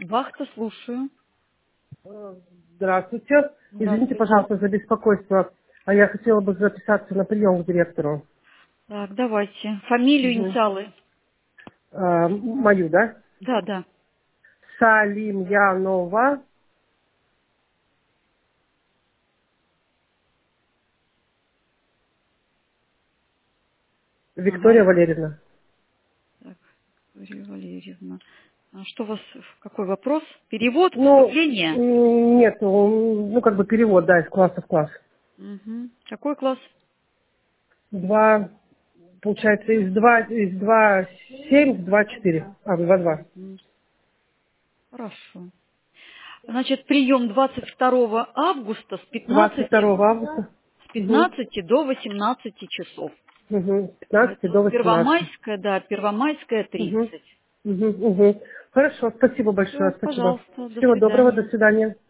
Вахта, слушаю. Здравствуйте. Извините, Здравствуйте. пожалуйста, за беспокойство. А я хотела бы записаться на прием к директору. Так, давайте. Фамилию, Мгм. инициалы. Мою, да? Да, да. Салимьянова Ага. Виктория Валерьевна. Так, Виктория Валерьевна. А что у вас, какой вопрос? Перевод, Ну, вступление? нет, как бы перевод, да, из класса в класс. Угу. Какой класс? Два, получается, из 2,7 в 2,4. 2,2. Мгм. Хорошо. Значит, прием 22 августа с 15, 22 августа. с Угу. 15 до 18 часов. Угу. С 15 Это до 18. Первомайская, да, Первомайская, Угу. 30. Угу. Угу. Хорошо, спасибо большое, Все, спасибо. пожалуйста, до Всего доброго, до свидания. свидания.